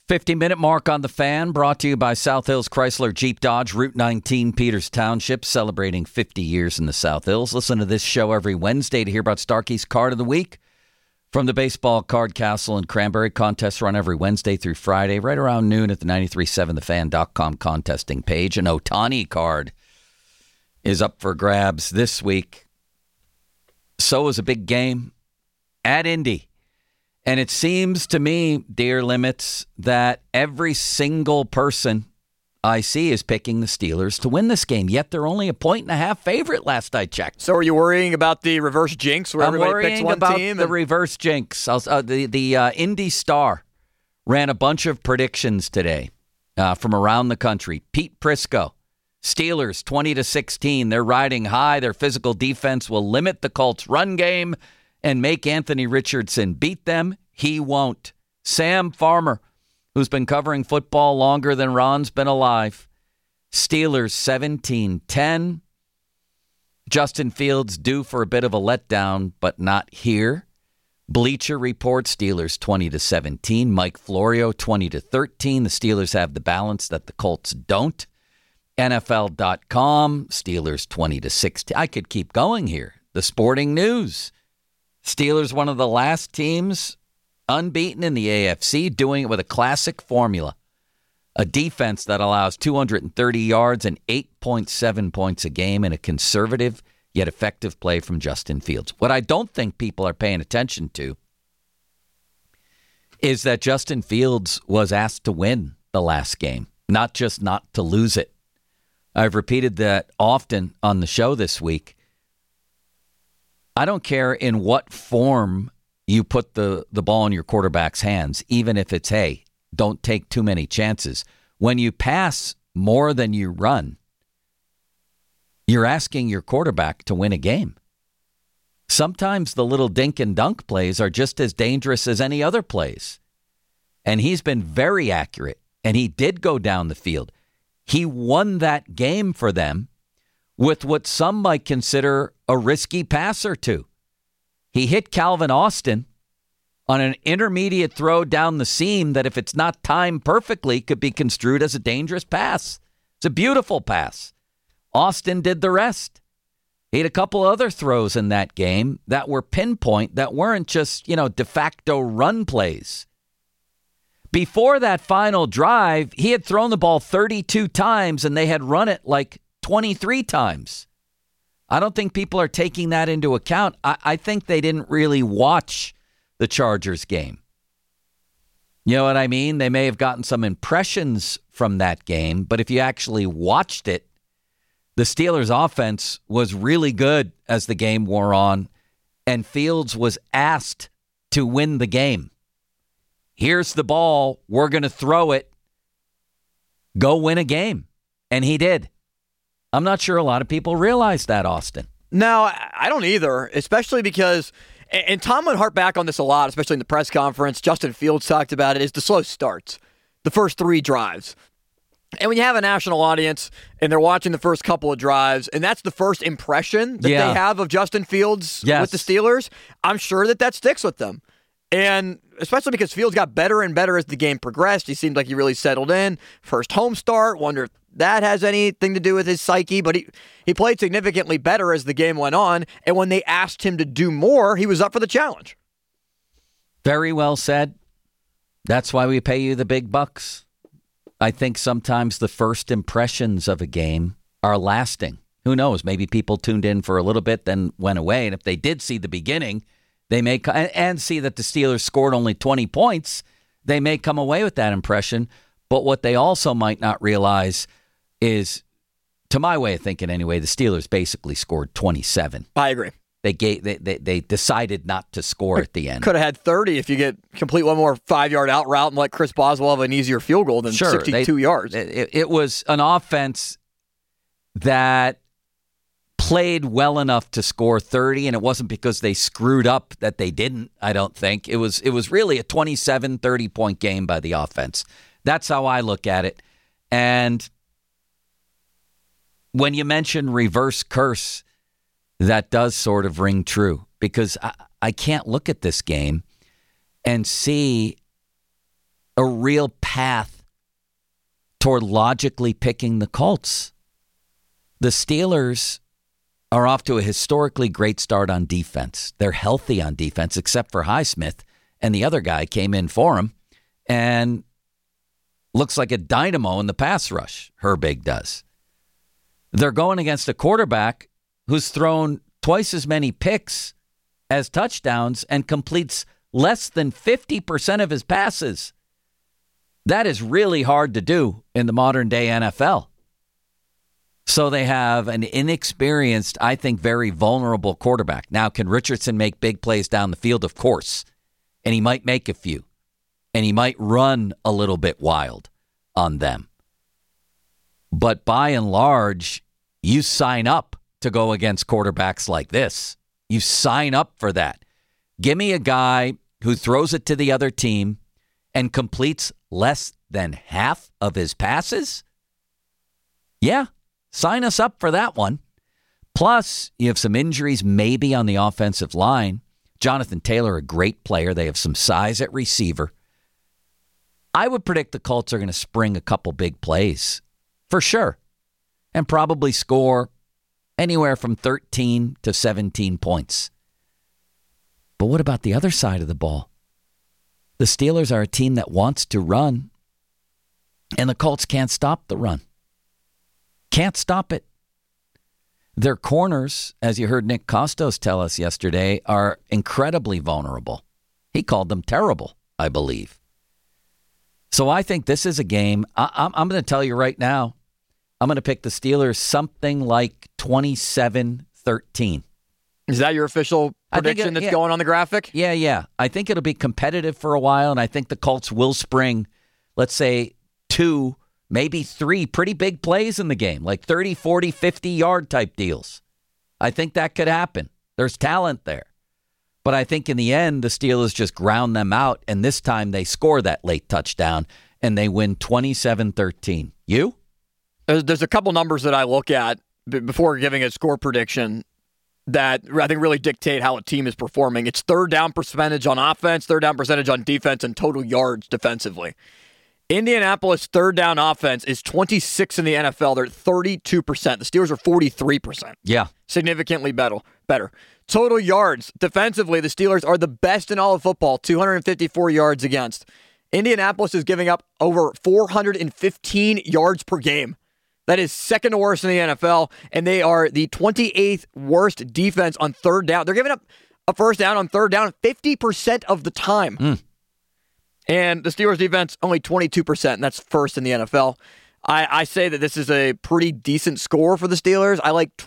50-minute mark on the Fan, brought to you by South Hills Chrysler Jeep Dodge, Route 19, Peters Township, celebrating 50 years in the South Hills. Listen to this show every Wednesday to hear about Starkey's Card of the Week from the Baseball Card Castle in Cranberry. Contests run every Wednesday through Friday, right around noon at the 937thefan.com contesting page. An Ohtani card is up for grabs this week. So is a big game at Indy. And it seems to me, dear Limits, that every single person I see is picking the Steelers to win this game. Yet they're only a 1.5 favorite last I checked. So are you worrying about the reverse jinx where everybody picks one team? I'm worrying about the reverse jinx. The Indy Star ran a bunch of predictions today from around the country. Pete Prisco, Steelers 20-16. They're riding high. Their physical defense will limit the Colts' run game and make Anthony Richardson beat them. He won't. Sam Farmer, who's been covering football longer than Ron's been alive. Steelers 17-10. Justin Fields due for a bit of a letdown, but not here. Bleacher Report, Steelers 20-17. Mike Florio 20-13. The Steelers have the balance that the Colts don't. NFL.com, Steelers 20-16. I could keep going here. The Sporting News. Steelers, one of the last teams unbeaten in the AFC, doing it with a classic formula. A defense that allows 230 yards and 8.7 points a game in a conservative yet effective play from Justin Fields. What I don't think people are paying attention to is that Justin Fields was asked to win the last game, not just not to lose it. I've repeated that often on the show this week. I don't care in what form you put the ball in your quarterback's hands, even if it's, hey, don't take too many chances. When you pass more than you run, you're asking your quarterback to win a game. Sometimes the little dink and dunk plays are just as dangerous as any other plays. And he's been very accurate, and he did go down the field. He won that game for them with what some might consider a risky pass or two. He hit Calvin Austin on an intermediate throw down the seam that, if it's not timed perfectly, could be construed as a dangerous pass. It's a beautiful pass. Austin did the rest. He had a couple other throws in that game that were pinpoint, that weren't just, de facto run plays. Before that final drive, he had thrown the ball 32 times, and they had run it like 23 times. I don't think people are taking that into account. I think they didn't really watch the Chargers game. You know what I mean? They may have gotten some impressions from that game, but if you actually watched it, the Steelers' offense was really good as the game wore on, and Fields was asked to win the game. Here's the ball. We're going to throw it. Go win a game. And he did. I'm not sure a lot of people realize that, Austin. No, I don't either, especially because, and Tom would harp back on this a lot, especially in the press conference, Justin Fields talked about it, is the slow starts, the first 3 drives. And when you have a national audience and they're watching the first couple of drives, and that's the first impression that they have of Justin Fields with the Steelers, I'm sure that sticks with them. And especially because Fields got better and better as the game progressed. He seemed like he really settled in. First home start, wonder if that has anything to do with his psyche, but he played significantly better as the game went on, and when they asked him to do more, he was up for the challenge. Very well said. That's why we pay you the big bucks. I think sometimes the first impressions of a game are lasting. Who knows? Maybe people tuned in for a little bit, then went away, and if they did see the beginning, they may and see that the Steelers scored only 20 points, they may come away with that impression. But what they also might not realize is, to my way of thinking anyway, the Steelers basically scored 27. I agree. They decided not to score at the end. Could have had 30 if you complete one more 5-yard out route and let Chris Boswell have an easier field goal than 62 yards. It was an offense that played well enough to score 30, and it wasn't because they screwed up that they didn't, I don't think. It was really a 27, 30-point game by the offense. That's how I look at it. And when you mention reverse curse, that does sort of ring true, because I can't look at this game and see a real path toward logically picking the Colts. The Steelers are off to a historically great start on defense. They're healthy on defense, except for Highsmith, and the other guy came in for him and looks like a dynamo in the pass rush. Herbig does. They're going against a quarterback who's thrown twice as many picks as touchdowns and completes less than 50% of his passes. That is really hard to do in the modern day NFL. So they have an inexperienced, I think, very vulnerable quarterback. Now, can Richardson make big plays down the field? Of course. And he might make a few. And he might run a little bit wild on them. But by and large, you sign up to go against quarterbacks like this. You sign up for that. Give me a guy who throws it to the other team and completes less than half of his passes. Yeah, sign us up for that one. Plus, you have some injuries maybe on the offensive line. Jonathan Taylor, a great player. They have some size at receiver. I would predict the Colts are going to spring a couple big plays for sure and probably score anywhere from 13 to 17 points. But what about the other side of the ball? The Steelers are a team that wants to run, and the Colts can't stop the run. Can't stop it. Their corners, as you heard Nick Costos tell us yesterday, are incredibly vulnerable. He called them terrible, I believe. So I think this is a game. I'm going to tell you right now, I'm going to pick the Steelers something like 27-13. Is that your official prediction that's going on the graphic? Yeah. I think it'll be competitive for a while, and I think the Colts will spring, let's say, 2, maybe 3 pretty big plays in the game, like 30, 40, 50-yard type deals. I think that could happen. There's talent there. But I think in the end, the Steelers just ground them out, and this time they score that late touchdown, and they win 27-13. You? There's a couple numbers that I look at before giving a score prediction that I think really dictate how a team is performing. It's third down percentage on offense, third down percentage on defense, and total yards defensively. Indianapolis' third down offense is 26 in the NFL. They're at 32%. The Steelers are 43%. Yeah. Significantly better. Total yards defensively, the Steelers are the best in all of football, 254 yards against. Indianapolis is giving up over 415 yards per game. That is second to worst in the NFL, and they are the 28th worst defense on third down. They're giving up a first down on third down 50% of the time. And the Steelers' defense, only 22%, and that's first in the NFL. I say that this is a pretty decent score for the Steelers. I like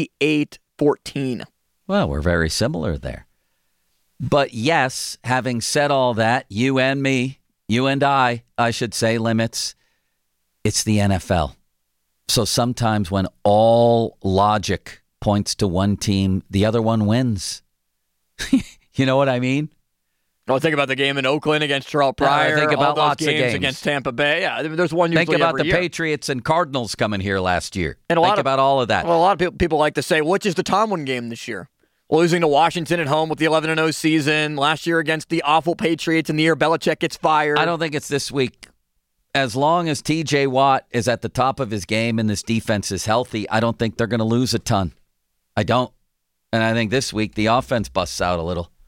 28-14. Well, we're very similar there. But yes, having said all that, you and me, you and I should say, Limits, it's the NFL. So sometimes when all logic points to one team, the other one wins. You know what I mean? Well, think about the game in Oakland against Terrell Pryor. Think about all those lots of games against Tampa Bay. Yeah, there's one usually Think about every the year. Patriots and Cardinals coming here last year. And think about all of that. Well, a lot of people like to say, which is the Tomlin game this year? Losing to Washington at home with the 11-0 season. Last year against the awful Patriots in the year Belichick gets fired. I don't think it's this week. As long as T.J. Watt is at the top of his game and this defense is healthy, I don't think they're going to lose a ton. I don't. And I think this week the offense busts out a little.